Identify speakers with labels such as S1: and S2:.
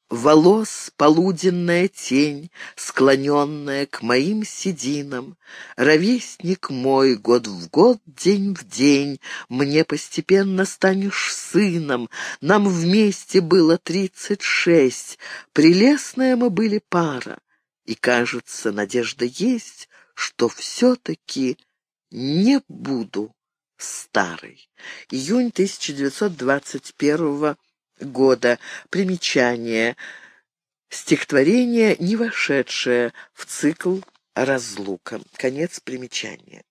S1: волос полуденная тень, склоненная к моим сединам. Ровесник мой, год в год, день в день, мне постепенно станешь сыном. Нам вместе было 36, прелестная мы были пара. И, кажется, надежда есть, что все-таки не буду старой. Июнь 1921 года. Примечание. Стихотворение, не вошедшее в цикл «Разлука». Конец примечания.